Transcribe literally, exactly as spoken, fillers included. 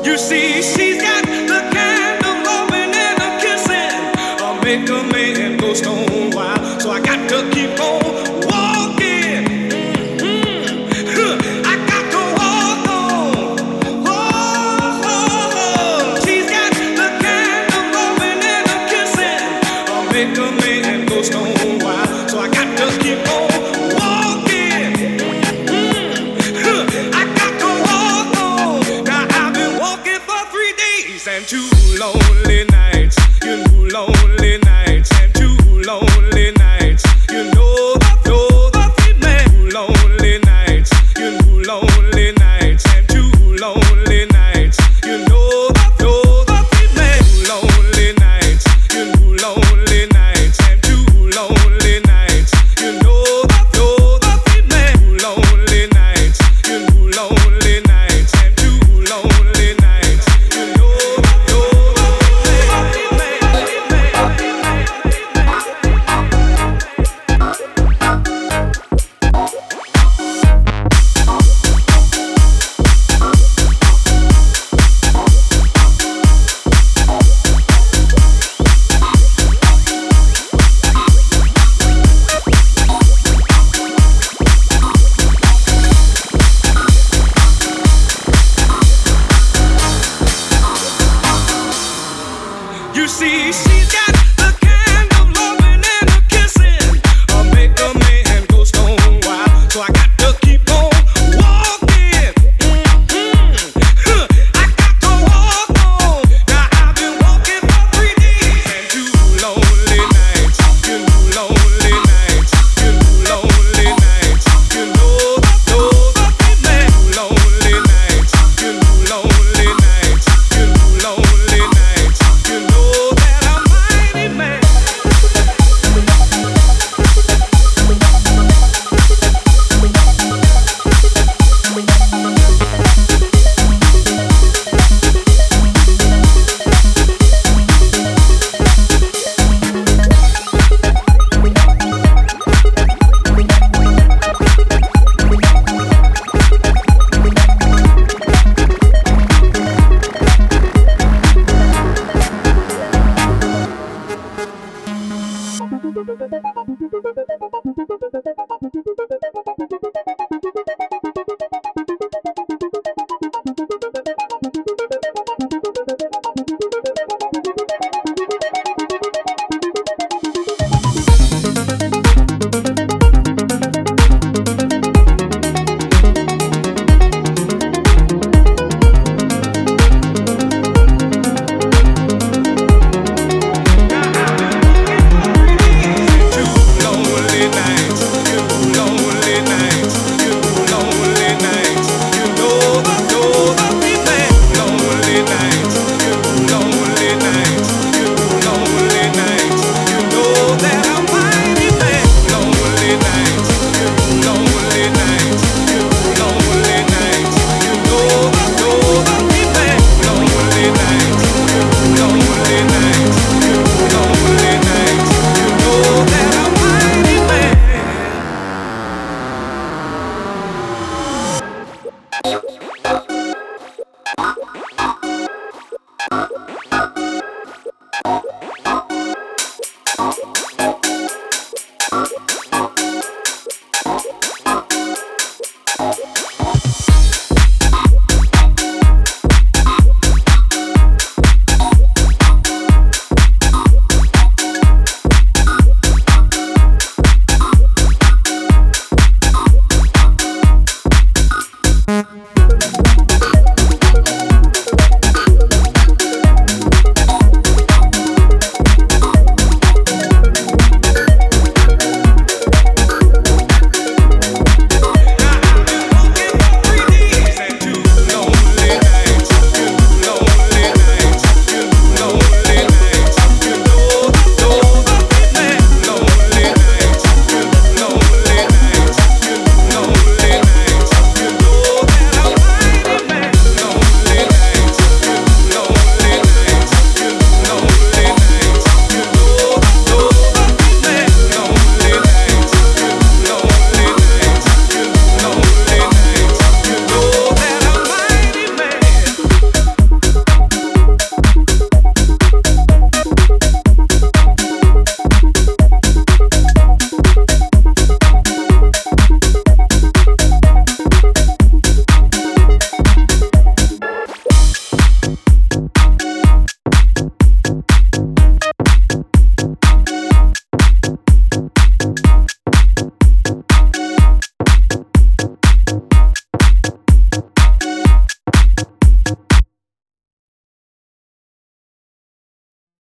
You see, she's got the kind of loving and a kissing, uh, make a man go stone wild. So I got to keep on walking. Mhm. Huh. I got to walk on. Oh, oh, oh. She's got the kind of loving and a kissing, uh, make a man go stone wild. So I got to keep on walking. Mhm. Huh. I got to walk on. Now I've been walking for three days and two lonely nights. You know, lonely nights and two lonely nights. You know, know the feeling. Lonely nights. You know, lonely nights and two lonely nights. You know, know the feeling. Lonely nights. You know, lonely nights and two lonely nights. You know, know the feeling. Lonely nights. You know, lonely nights and two lonely nights. You know, know the You see, she's got the kind of loving and a kissing, uh, make a man go stone wild. So I got to keep on walking. Mhm. Huh. I got to walk on. Now I've been walking for three days and two lonely nights. You know, lonely nights. You know, lonely nights. You know, know the feeling. Lonely nights. You know, lonely nights. You know, lonely nights. You know that I'm mighty man. Thank you.